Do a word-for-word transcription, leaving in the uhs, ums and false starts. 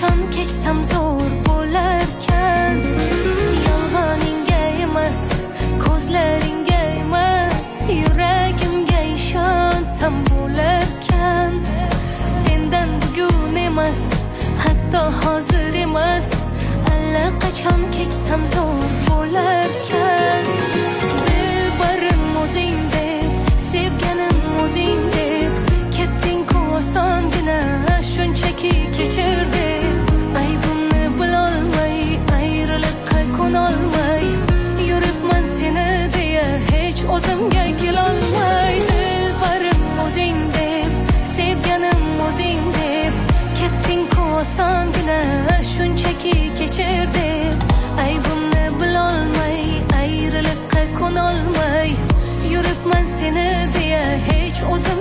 allaqachon kechsam zo'r bo'larkan. Yolg'oningga emas, ko'zlaringga emas, yuragimga ishonsam bo'larkan. Sendan bugun emas, hatto hozir emas, allaqachon kechsam zo'r bo'larkan. Dilbarim o'zing deb, sevganim o'zing deb, ketding-ku osongina, shunchaki kechir deb. Aybimni bilolmay, ayriliqqa ko'nolmay, yuribman seni deya hech o'zimga kelolmay. Dilbarim o'zing deb, sevganim o'zing deb, ketding-ku osongina, shunchaki kechir deb. Aybimni bilolmay, ayriliqqa ko'nolmay, yuribman seni deya hech o'zim